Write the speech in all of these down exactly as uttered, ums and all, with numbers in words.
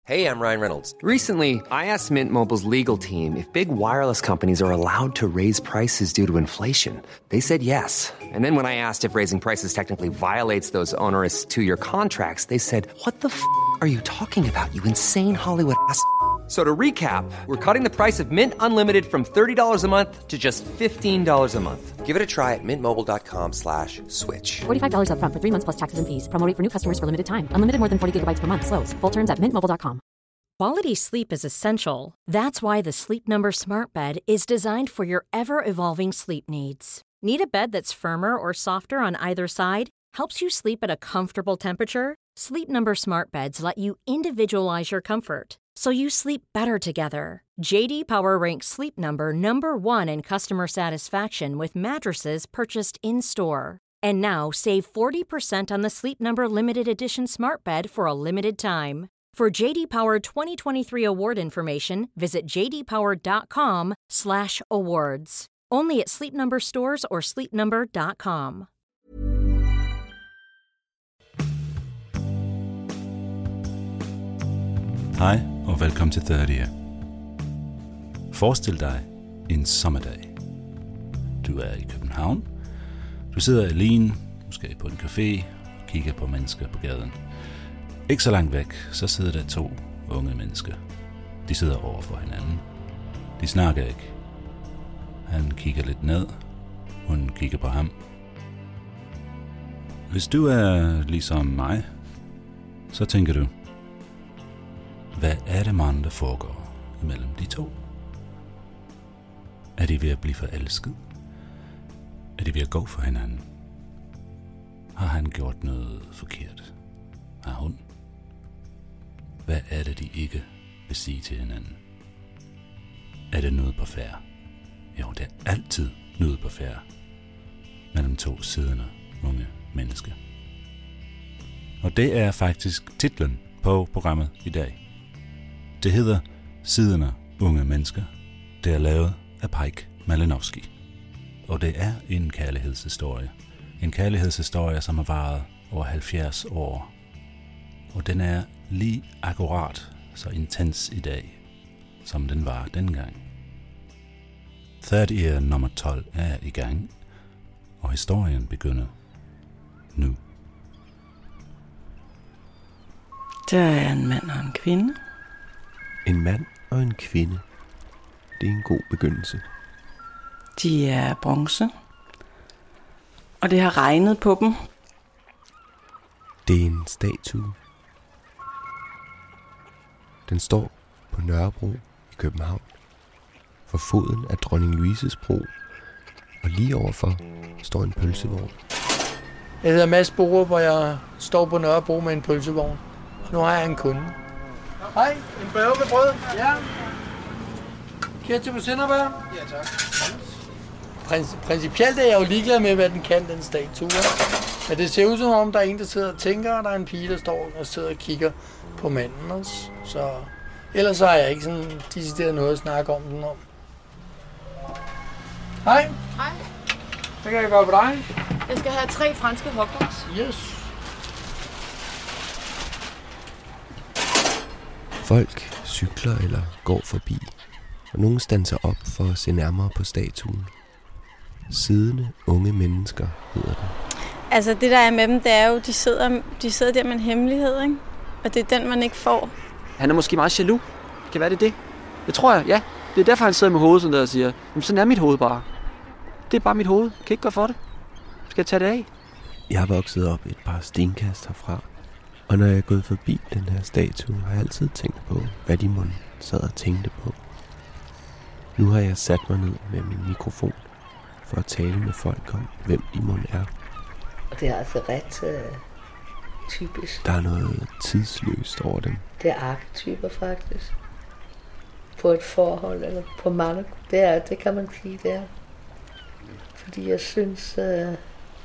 Hey, I'm Ryan Reynolds. Recently, I asked Mint Mobile's legal team if big wireless companies are allowed to raise prices due to inflation. They said yes. And then when I asked if raising prices technically violates those onerous two-year contracts, they said, what the f*** are you talking about, you insane Hollywood ass f- So to recap, we're cutting the price of Mint Unlimited from thirty dollars a month to just fifteen dollars a month. Give it a try at mintmobile.com slash switch. forty-five dollars up front for three months plus taxes and fees. Promo rate for new customers for limited time. Unlimited more than forty gigabytes per month. Slows full terms at mint mobile dot com. Quality sleep is essential. That's why the Sleep Number Smart Bed is designed for your ever-evolving sleep needs. Need a bed that's firmer or softer on either side? Helps you sleep at a comfortable temperature? Sleep Number Smart Beds let you individualize your comfort, so you sleep better together. J D Power ranks Sleep Number number one in customer satisfaction with mattresses purchased in-store. And now save forty percent on the Sleep Number Limited Edition Smart Bed for a limited time. For J D Power twenty twenty-three award information, visit j d power dot com slash awards. Only at Sleep Number stores or sleep number dot com. Hej og velkommen til tredive. Forestil dig en sommerdag. Du er i København. Du sidder alene, måske på en café, og kigger på mennesker på gaden. Ikke så langt væk, så sidder der to unge mennesker. De sidder over for hinanden. De snakker ikke. Han kigger lidt ned. Hun kigger på ham. Hvis du er ligesom mig, så tænker du, hvad er det, man, der foregår imellem de to? Er de ved at blive forelsket? Er de ved at gå for hinanden? Har han gjort noget forkert? Har hun? Hvad er det, de ikke vil sige til hinanden? Er det noget på færre? Jo, det er altid noget på færre mellem to siddende unge mennesker. Og det er faktisk titlen på programmet i dag. Det hedder Siddende unge mennesker. Det er lavet af Pike Malinowski. Og det er en kærlighedshistorie. En kærlighedshistorie, som har varet over halvfjerds år. Og den er lige akkurat så intens i dag, som den var dengang. Third Ear nummer tolv er i gang, og historien begynder nu. Der er en mand og en kvinde. En mand og en kvinde. Det er en god begyndelse. De er bronze, og det har regnet på dem. Det er en statue. Den står på Nørrebro i København, for foden af Dronning Louises Bro, og lige overfor står en pølsevogn. Jeg hedder Mads Borup, og jeg står på Nørrebro med en pølsevogn. Og nu har jeg en kunde. Hej, en bøve med brød. Ja. Ketchup og sennepær? Ja, tak. Princ- principielt er jeg jo ligeglad med, hvad den kan, den statue. Men det ser ud som om, der er en, der sidder og tænker, og der er en pige, der står og sidder og kigger på manden også. Så ellers har jeg ikke sådan decideret noget at snakke om den om. Hej. Hej. Hvad kan jeg gøre for dig? Jeg skal have tre franske hotdogs. Yes. Folk cykler eller går forbi, og nogen standser op for at se nærmere på statuen. Siddende unge mennesker hedder den. Altså det der er med dem, det er jo, de sidder, de sidder der med en hemmelighed, ikke? Og det er den, man ikke får. Han er måske meget jaloux. Kan være det det? Det tror jeg, ja. Det er derfor, han sidder med hovedet sådan der og siger, jamen sådan er mit hoved bare. Det er bare mit hoved. Kan ikke gøre for det. Skal jeg tage det af? Jeg har vokset op et par stenkast herfra, og når jeg er gået forbi den her statue, har jeg altid tænkt på, hvad de mon sad og tænkte på. Nu har jeg sat mig ned med min mikrofon for at tale med folk om, hvem de mon er. Og det er altså ret uh, typisk. Der er noget tidsløst over dem. Det er arketyper faktisk. På et forhold, eller på mange. Det er, det kan man sige, det er. Fordi jeg synes, uh,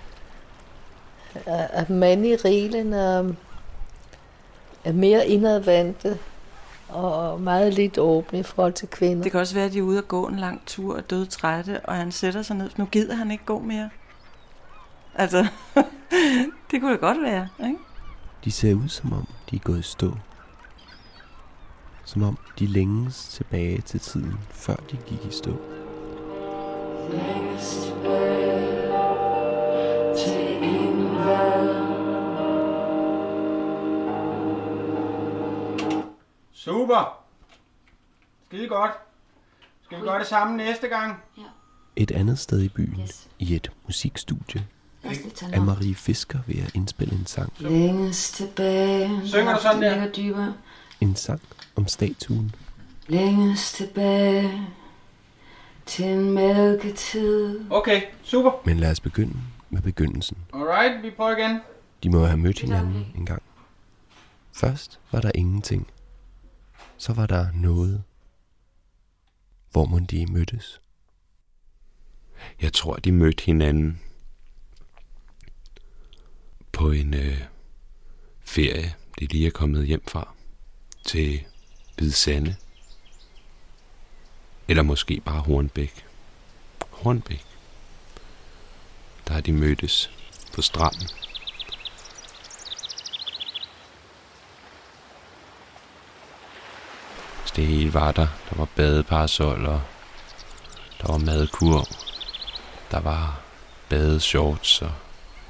at mænd i reglen er, er mere indadvendte og meget lidt åbne i forhold til kvinder. Det kan også være, at de er ude at gå en lang tur og døde trætte, og han sætter sig ned. Nu gider han ikke gå mere. Altså, det kunne det godt være, ikke? De ser ud som om, de er gået i stå. som om de længes tilbage til tiden, før de gik i stå. Længes tilbage til en valg. Super! Skide godt. Skal vi gøre det sammen næste gang? Ja. Et andet sted i byen, yes. i et musikstudie, er Marie Fisker ved at indspille en sang. Længes tilbage. Synger du sådan der? Dybere. En sang om statuen. Længes tilbage til en mælketid. Okay, super. Men lad os begynde med begyndelsen. Alright, vi prøver igen. De må have mødt hinanden en gang. Først var der ingenting. Så var der noget. Hvor må de mødtes? Jeg tror, de mødte hinanden på en øh, ferie, de lige er kommet hjem fra, til Hvide Sande. Eller måske bare Hornbæk. Hornbæk. Der har de mødtes på stranden. Det hele var der. Der var badeparasoller, der var madkurv, der var badeshorts og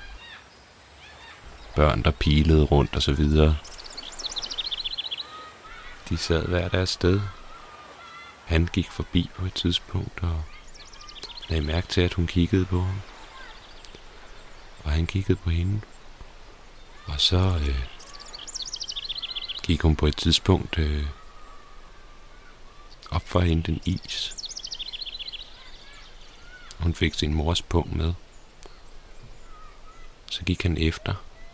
børn, der pilede rundt og så videre. De sad hver deres sted. Han gik forbi på et tidspunkt og lagde mærke til, at hun kiggede på ham. Og han kiggede på hende. Og så øh, gik hun på et tidspunkt øh, op for at hente en is. Hun fik sin mors pung med. Så gik han efter.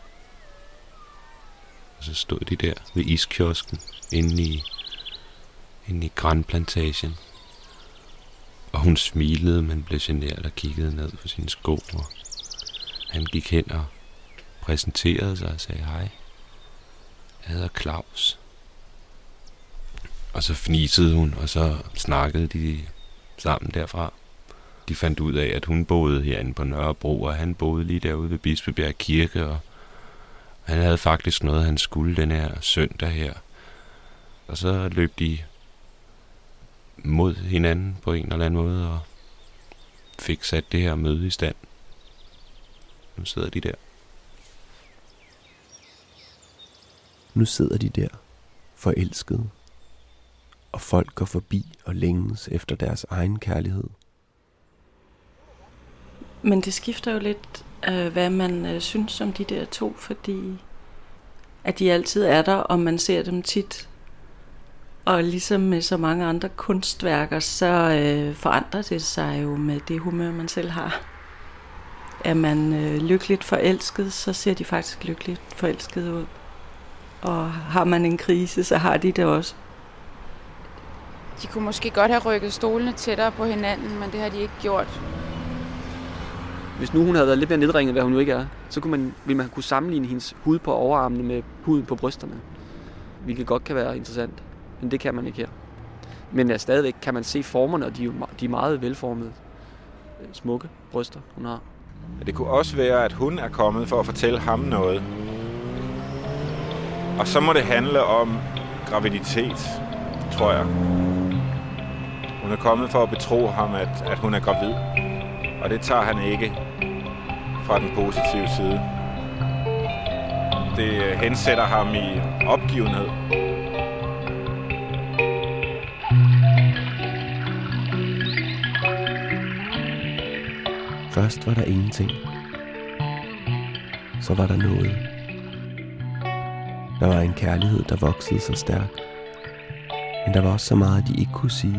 Og så stod de der ved iskiosken inde i, inde i Grandplantagen. Og hun smilede, men blev genert og kiggede ned på sine sko. Og han gik hen og præsenterede sig og sagde hej. Jeg hedder Claus. Og så fnisede hun, og så snakkede de sammen derfra. De fandt ud af, at hun boede herinde på Nørrebro, og han boede lige derude ved Bispebjerg Kirke, og han havde faktisk noget, han skulle den her søndag her. Og så løb de mod hinanden på en eller anden måde, og fik sat det her møde i stand. Nu sidder de der. Nu sidder de der, forelskede. Og folk går forbi og længes efter deres egen kærlighed. Men det skifter jo lidt, øh, hvad man øh, synes om de der to, fordi at de altid er der, og man ser dem tit. Og ligesom med så mange andre kunstværker, så øh, forandrer det sig jo med det humør, man selv har. Er man øh, lykkeligt forelsket, så ser de faktisk lykkeligt forelsket ud. Og har man en krise, så har de det også. De kunne måske godt have rykket stolene tættere på hinanden, men det har de ikke gjort. Hvis nu hun havde været lidt mere nedringet, hvad hun jo ikke er, så kunne man, ville man kunne sammenligne hendes hud på overarmene med huden på brysterne. Hvilket godt kan være interessant, men det kan man ikke her. Men ja, stadigvæk kan man se formerne, og de er, jo, de er meget velformede, smukke bryster, hun har. Det kunne også være, at hun er kommet for at fortælle ham noget. Og så må det handle om graviditet, tror jeg. Hun er kommet for at betro ham, at, at hun er gravid. Og det tager han ikke fra den positive side. Det hensætter ham i opgivenhed. Først var der ingenting. Så var der noget. Der var en kærlighed, der voksede så stærkt. Men der var også så meget, de ikke kunne sige.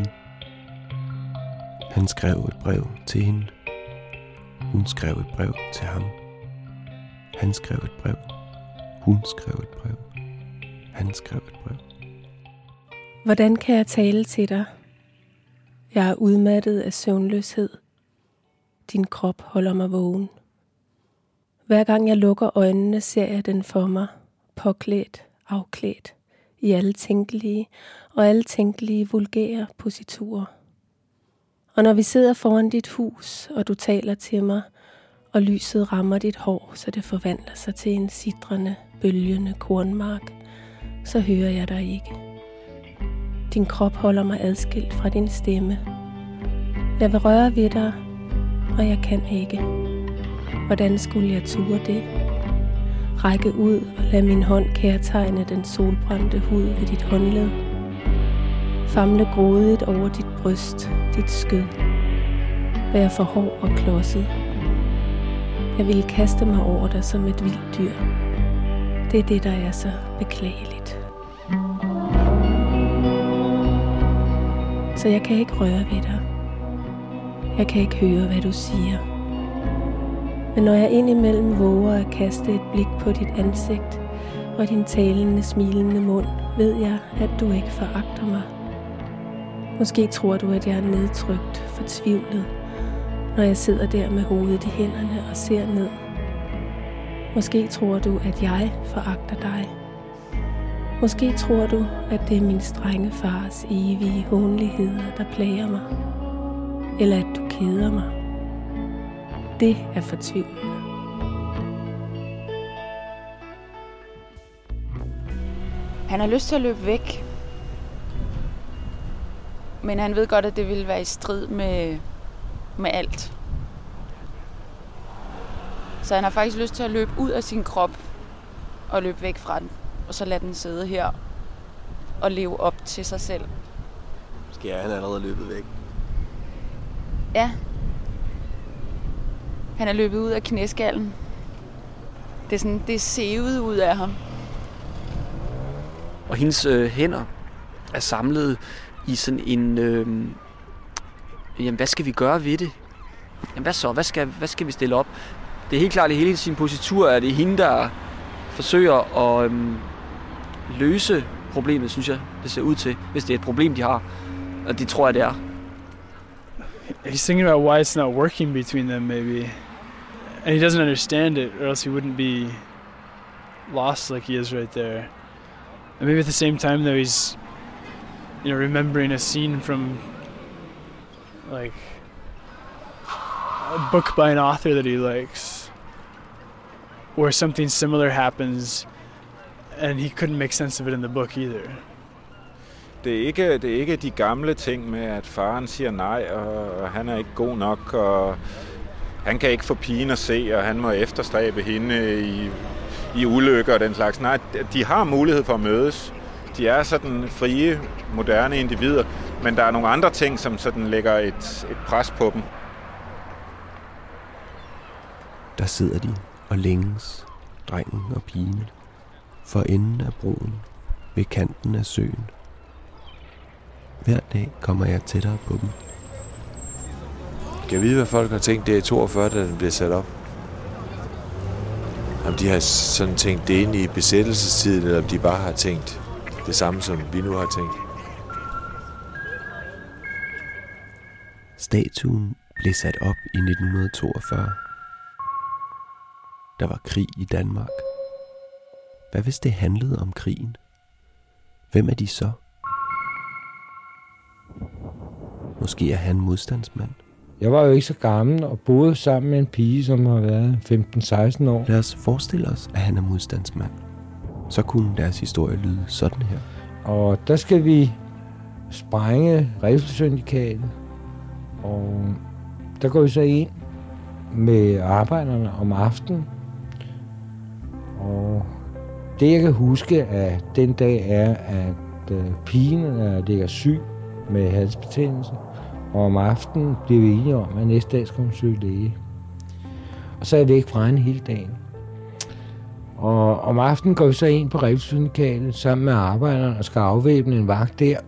Han skrev et brev til hende. Hun skrev et brev til ham. Han skrev et brev. Hun skrev et brev. Han skrev et brev. Hvordan kan jeg tale til dig? Jeg er udmattet af søvnløshed. Din krop holder mig vågen. Hver gang jeg lukker øjnene, ser jeg den for mig. Påklædt, afklædt. I alle tænkelige og alle tænkelige vulgære positurer. Og når vi sidder foran dit hus, og du taler til mig, og lyset rammer dit hår, så det forvandler sig til en sidrende, bølgende kornmark, så hører jeg dig ikke. Din krop holder mig adskilt fra din stemme. Jeg vil røre ved dig, og jeg kan ikke. Hvordan skulle jeg ture det? Række ud og lad min hånd kærtegne den solbrændte hud ved dit håndled. Famle grådigt over dit bryst, dit skød. Vær for hård og klodset. Jeg ville kaste mig over dig som et vildt dyr. Det er det, der er så beklageligt. Så jeg kan ikke røre ved dig. Jeg kan ikke høre, hvad du siger. Men når jeg indimellem våger at kaste et blik på dit ansigt og din talende, smilende mund, ved jeg, at du ikke foragter mig. Måske tror du, at jeg er nedtrykt, fortvivlet, når jeg sidder der med hovedet i hænderne og ser ned. Måske tror du, at jeg foragter dig. Måske tror du, at det er min strenge fars evige hånligheder, der plager mig. Eller at du keder mig. Det er fortvivlende. Han har lyst til at løbe væk. Men han ved godt, at det vil være i strid med, med alt. Så han har faktisk lyst til at løbe ud af sin krop og løbe væk fra den. Og så lade den sidde her og leve op til sig selv. Måske er han allerede løbet væk. Ja. Han er løbet ud af knæskallen. Det er sådan, det er sevet ud af ham. Og hendes øh, hænder er samlet i sådan en... Øh, jamen, hvad skal vi gøre ved det? Jamen, hvad så? Hvad skal, hvad skal vi stille op? Det er helt klart, at hele sin positur er det hende, der forsøger at øh, løse problemet, synes jeg, det ser ud til, hvis det er et problem, de har. Og det tror jeg, det er. He's thinking about why it's not working between them, maybe. And he doesn't understand it, or else he wouldn't be lost like he is right there. And maybe at the same time, though, he's, you know, remembering a scene from, like, a book by an author that he likes, where something similar happens, and he couldn't make sense of it in the book either. Det er ikke, det er ikke de gamle ting med, at faren siger nej, og, og han er ikke god nok, og han kan ikke få pigen at se, og han må efterstræbe hende i, i ulykker og den slags. Nej, de har mulighed for at mødes. De er sådan frie, moderne individer, men der er nogle andre ting, som sådan lægger et, et pres på dem. Der sidder de og længes, drengen og pigen, for enden af broen, ved kanten af søen. Hver dag kommer jeg tættere på dem. Kan jeg vide, hvad folk har tænkt, det er i toogfyrre, da den blev sat op? Om de har sådan tænkt det ind i besættelsestiden, eller om de bare har tænkt det samme, som vi nu har tænkt. Statuen blev sat op i nitten toogfyrre. Der var krig i Danmark. Hvad hvis det handlede om krigen? Hvem er de så? Måske er han modstandsmand. Jeg var jo ikke så gammel og boede sammen med en pige, som har været femten seksten år. Lad os forestille os, at han er modstandsmand. Så kunne deres historie lyde sådan her. Og der skal vi sprænge Riffelsyndikatet. Og der går vi så ind med arbejderne om aftenen. Og det jeg kan huske af den dag er, at pigen ligger syg med halsbetændelse. Og om aftenen bliver vi enige om, at næste dag skal hun søge læge. Og så er jeg væk fra hende hele dagen. Og om aftenen går vi så ind på Riffelsyndikatet sammen med arbejderne og skal afvæbne en vagt der.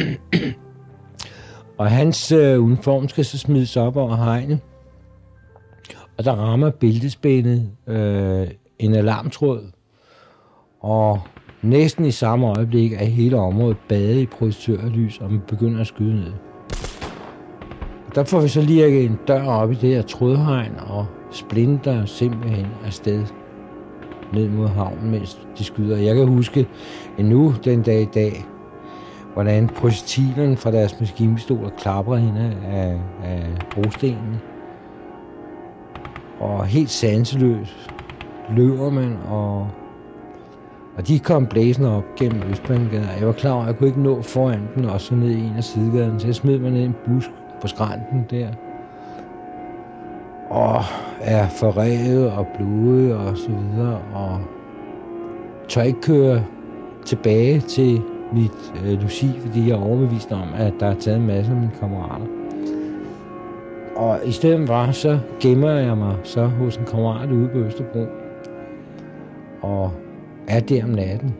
Og hans øh, uniform skal så smides op over hegnet. Og der rammer bæltespændet øh, en alarmtråd. Og næsten i samme øjeblik er hele området badet i projektørlys, og man begynder at skyde ned. Der får vi så lige en dør op i det her trådhegn og splinter simpelthen afsted ned mod havnen, mens de skyder. Jeg kan huske endnu den dag i dag, hvordan projektilerne fra deres maskinpistoler klapper hende af, af brostenene. Og helt sanseløst løber man og Og de kom blæsende op gennem Østbanegade. Jeg var klar over, at jeg kunne ikke nå foran den og så ned i en af sidegaden. Så jeg smed mig ned i en busk på skrænten der. Og er forrevet og blodet og så videre. Og tør ikke køre tilbage til mit øh, Lucy, fordi jeg er overbevist om, at der er taget en masse af mine kammerater. Og i stedet for, så gemmer jeg mig så hos en kammerat ude på Østerbro. Og er der om natten.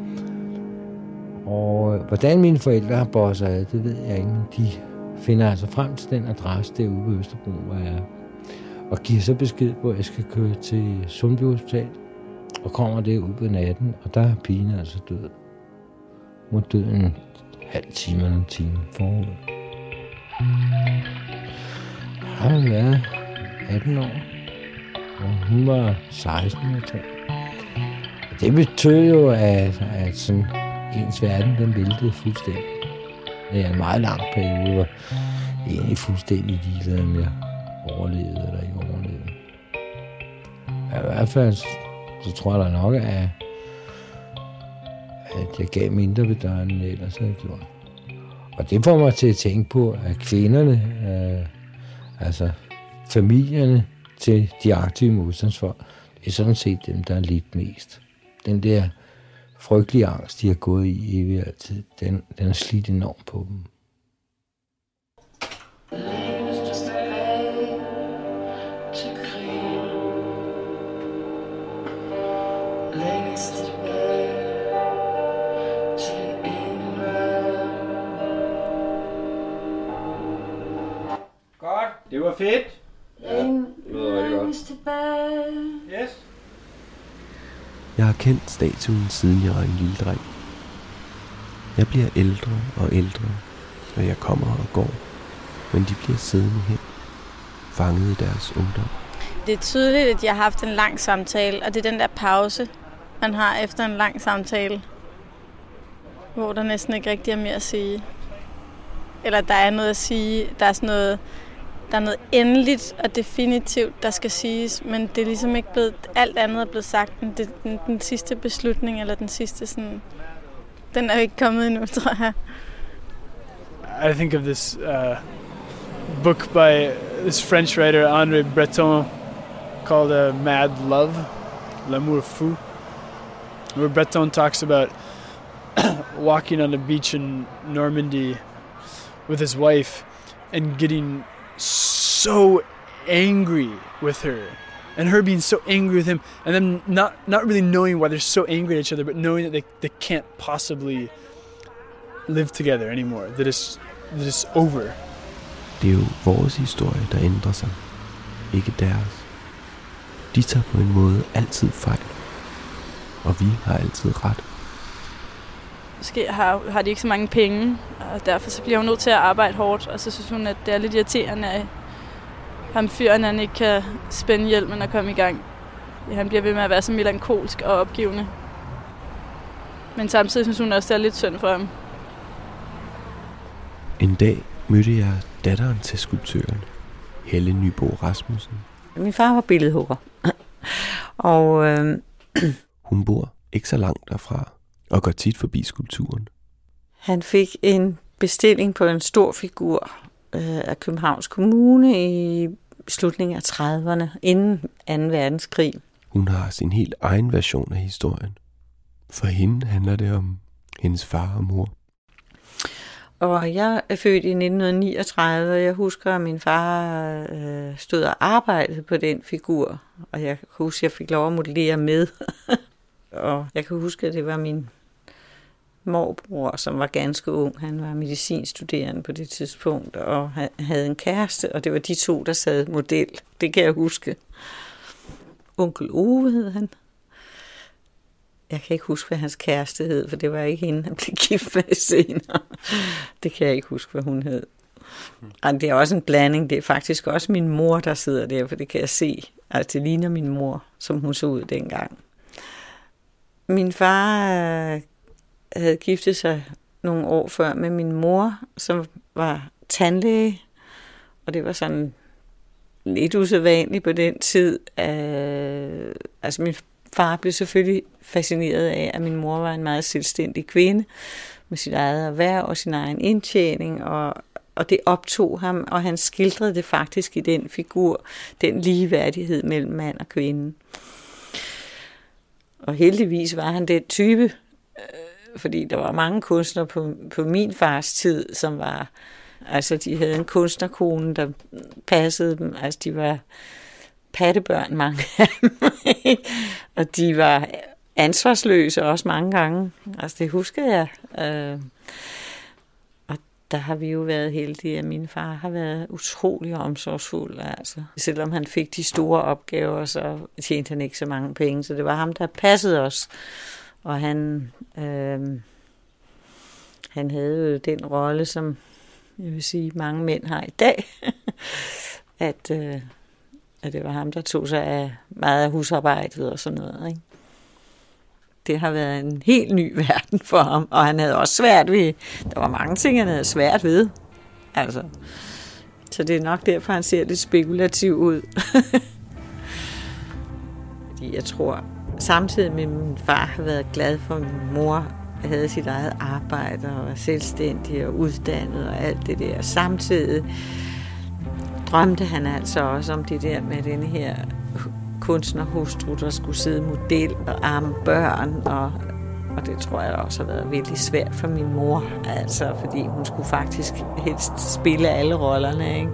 Og øh, hvordan mine forældre har bosset af, det ved jeg ikke. De finder altså frem til den adresse derude på Østerbro, hvor jeg er. Og giver så besked på, at jeg skal køre til Sundby Hospital. Og kommer derude på natten, og der er pigen altså død. Hun er død en halv time eller en time forud. Jeg har været atten år, og hun var seksten, jeg tror. Og det betød jo, at, at sådan, ens verden den væltede fuldstændig. Det er en meget lang periode, hvor jeg egentlig fuldstændig ligeglad, om jeg overlevede eller ikke overlevede. I hvert fald så tror jeg da nok, at, at jeg gav mindre ved døren, end jeg ellers havde gjort. Og det får mig til at tænke på, at kvinderne, øh, altså familierne til de aktive modstandsfolk, det er sådan set dem, der er lidt mest. Den der frygtelige angst, de har gået i evigt altid, den, den er slidt enormt på dem. Det var fedt. Ja, det lyder rigtig godt. Yes. Jeg har kendt statuen, siden jeg var en lille dreng. Jeg bliver ældre og ældre, og jeg kommer og går. Men de bliver siddende hen, fanget i deres ungdom. Det er tydeligt, at jeg har haft en lang samtale, og det er den der pause, man har efter en lang samtale, hvor der næsten ikke rigtig er mere at sige. Eller der er noget at sige, der er sådan noget... Der er noget endeligt og definitivt, der skal siges, men det er ligesom ikke blevet, alt andet er blevet sagt. Det, den, den sidste beslutning, eller den sidste sådan, den er jo ikke kommet endnu, tror jeg. I think of this uh, book by this French writer, André Breton, called uh, Mad Love, L'amour fou, where Breton talks about walking on the beach in Normandy with his wife and getting so angry with her, and her being so angry with him, and them not not really knowing why they're so angry at each other, but knowing that they, they can't possibly live together anymore, that it's, that it's over. Det er jo vores historie, der ændrer sig, ikke deres. De tager på en måde altid fejl, og vi har altid ret. Måske har, har de ikke så mange penge, og derfor så bliver hun nødt til at arbejde hårdt, og så synes hun, at det er lidt irriterende, at ham fyren, han ikke kan spænde hjelmen og komme i gang. Han bliver ved med at være så melankolsk og opgivende. Men samtidig synes hun også, det er lidt synd for ham. En dag mødte jeg datteren til skulptøren, Helle Nybo Rasmussen. Min far var billedhugger, og øh... hun bor ikke så langt derfra og går tit forbi skulpturen. Han fik en bestilling på en stor figur øh, af Københavns Kommune i slutningen af trediverne, inden anden verdenskrig. Hun har sin helt egen version af historien. For hende handler det om hendes far og mor. Og jeg er født i nitten niogtredive, og jeg husker, at min far øh, stod og arbejdede på den figur. Og jeg kan huske, at jeg fik lov at modellere med. Og jeg kan huske, at det var min morbror, som var ganske ung. Han var medicinstuderende på det tidspunkt, og havde en kæreste, og det var de to, der sad model. Det kan jeg huske. Onkel Ove hed han. Jeg kan ikke huske, hvad hans kæreste hed, for det var ikke hende, han blev gift med senere. Det kan jeg ikke huske, hvad hun hed. Og det er også en blanding. Det er faktisk også min mor, der sidder der, for det kan jeg se. Altså, det ligner min mor, som hun så ud dengang. Min far havde giftet sig nogle år før med min mor, som var tandlæge, og det var sådan lidt usædvanligt på den tid. Altså, min far blev selvfølgelig fascineret af, at min mor var en meget selvstændig kvinde, med sit eget erhverv og sin egen indtjening, og, og det optog ham, og han skildrede det faktisk i den figur, den ligeværdighed mellem mand og kvinde. Og heldigvis var han den type, øh, fordi der var mange kunstnere på, på min fars tid, som var, altså de havde en kunstnerkone, der passede dem, altså de var pattebørn, mange af dem, og de var ansvarsløse også mange gange. Altså det husker jeg. Øh, og der har vi jo været heldige, at min far har været utrolig omsorgsfuld. Altså. Selvom han fik de store opgaver, så tjente han ikke så mange penge, så det var ham, der passede os. Og han, øh, han havde jo den rolle, som jeg vil sige, mange mænd har i dag, at, øh, at det var ham, der tog sig af meget af husarbejdet og sådan noget, ikke? Det har været en helt ny verden for ham, og han havde også svært ved, der var mange ting, han havde svært ved, altså. Så det er nok derfor, han ser lidt spekulativ ud. Fordi jeg tror, samtidig med min far har været glad for, at min mor havde sit eget arbejde og var selvstændig og uddannet og alt det der. Samtidig drømte han altså også om det der med denne her kunstnerhustru, der skulle sidde model og arme børn, og, og det tror jeg også har været virkelig svært for min mor, altså, fordi hun skulle faktisk helst spille alle rollerne, ikke?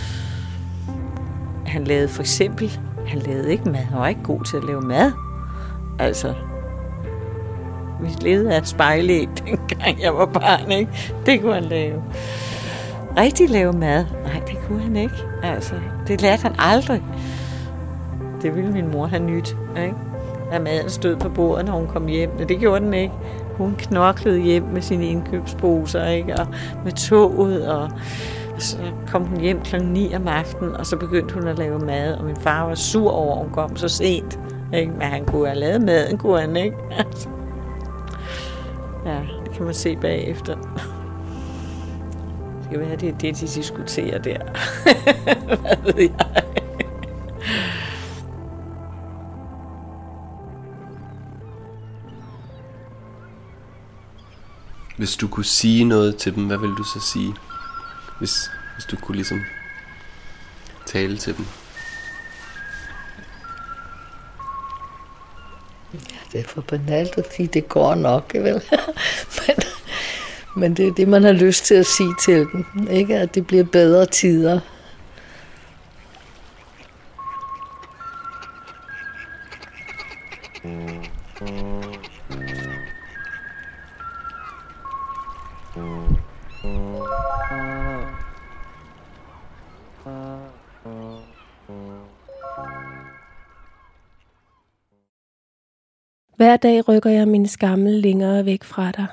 Han lavede for eksempel, han lavede ikke mad, han var ikke god til at lave mad, altså. Vi levede af et spejlæg, dengang jeg var barn, ikke? Det kunne han lave. Rigtig lave mad? Nej, det kunne han ikke. Altså, det lærte han aldrig. Det ville min mor have nyt, ikke? At maden stod på bordet, når hun kom hjem. Men det gjorde den ikke. Hun knoklede hjem med sine indkøbsposer, ikke? Og med toget, og så kom hun hjem klokken ni om aftenen, og så begyndte hun at lave mad, og min far var sur over, at hun kom så sent, ikke? Men han kunne have lavet maden, kunne han ikke? Altså. Ja, det kan man se bagefter. Det kan være, det er det, de diskuterer der. Hvad ved jeg? Hvis du kunne sige noget til dem, hvad ville du så sige? Hvis, hvis du kunne ligesom tale til dem. Ja, det er for banalt at sige, det går nok, vel? men, men det er det, man har lyst til at sige til dem. Ikke at det bliver bedre tider. Hver dag rykker jeg min skammel længere væk fra dig.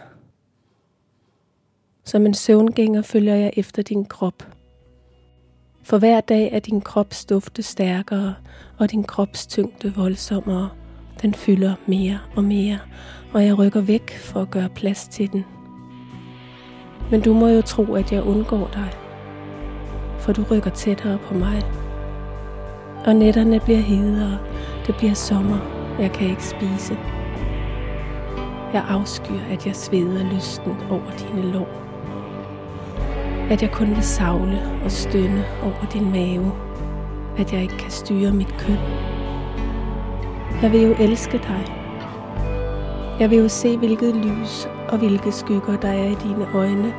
Som en søvngænger følger jeg efter din krop. For hver dag er din krops dufte stærkere, og din krops tyngde voldsommere. Den fylder mere og mere, og jeg rykker væk for at gøre plads til den. Men du må jo tro, at jeg undgår dig, for du rykker tættere på mig. Og nætterne bliver hedere, det bliver sommer, jeg kan ikke spise. Jeg afskyr, at jeg sveder lysten over dine lår. At jeg kun vil savle og stønne over din mave. At jeg ikke kan styre mit køn. Jeg vil jo elske dig. Jeg vil jo se, hvilket lys og hvilke skygger der er i dine øjne.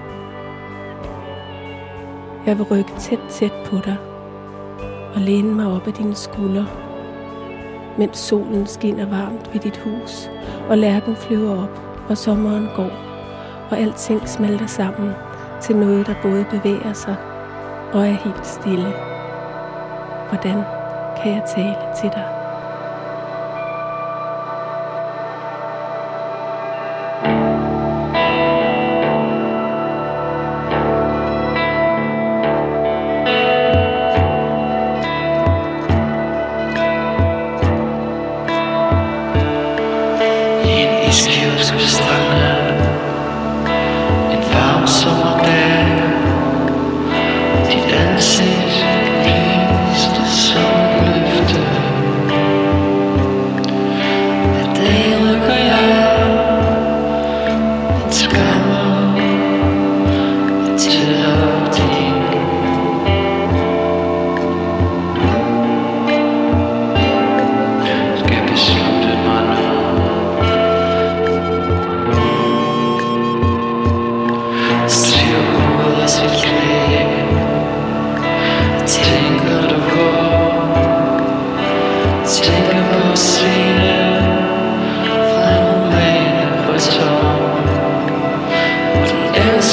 Jeg vil rykke tæt tæt på dig og læne mig op ad dine skuldre, mens solen skinner varmt ved dit hus, og lærken flyver op, og sommeren går, og alting smelter sammen til noget, der både bevæger sig og er helt stille. Hvordan kan jeg tale til dig? Dit ansigt lyste som løfte.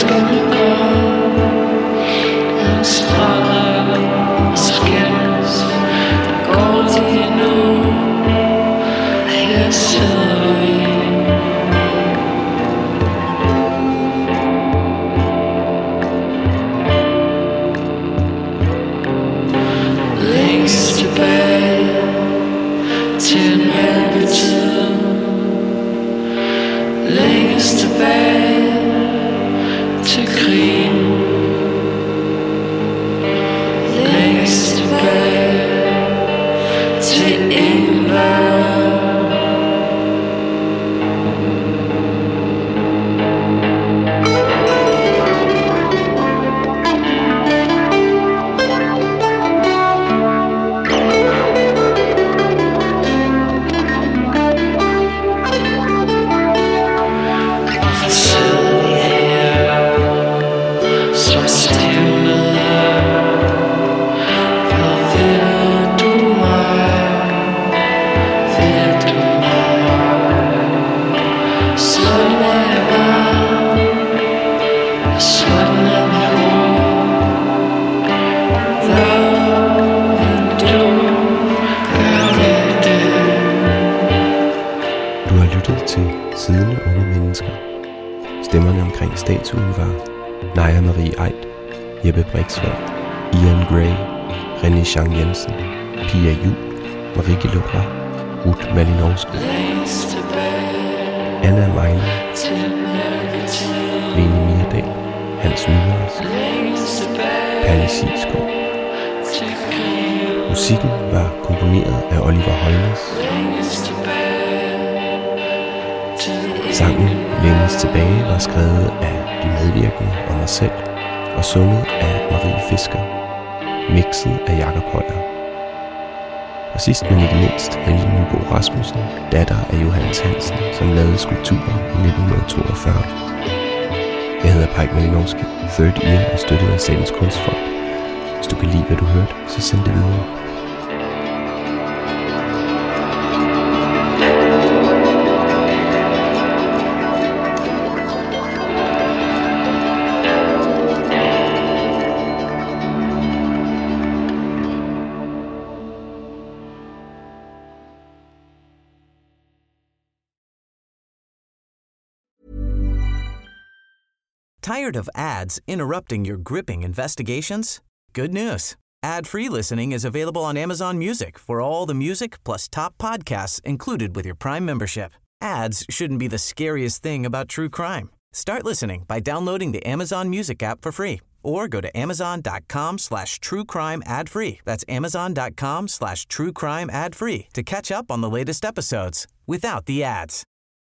Stemmerne omkring statuen var Naja Marie Aidt, Jeppe Brixvold, Ian Gray, René Chang Jensen, Pia Juhl, Marike Leroy, Ruth Malinowski, Anna Meiner, Lene Mirdal, Hans Myhres, Palle Sigsgaard. Musikken var komponeret af Oliver Holmes. Sangen Længes tilbage var skrevet af de medvirkende og mig selv og sunget af Marie Fisker, mixet af Jakob Højer. Og sidst men ikke mindst Helge Nybo Rasmussen, datter af Johannes Hansen, som lavede skulpturen i nitten toogfyrre. Jeg hedder Pike Malinowski, Third Ear og støttet af Statens Kunstfond. Hvis du kan lide, hvad du hørte, så send det videre. Tired of ads interrupting your gripping investigations? Good news. Ad-free listening is available on Amazon Music for all the music plus top podcasts included with your Prime membership. Ads shouldn't be the scariest thing about true crime. Start listening by downloading the Amazon Music app for free or go to amazon.com slash true crime ad free. That's amazon.com slash true crime ad free to catch up on the latest episodes without the ads.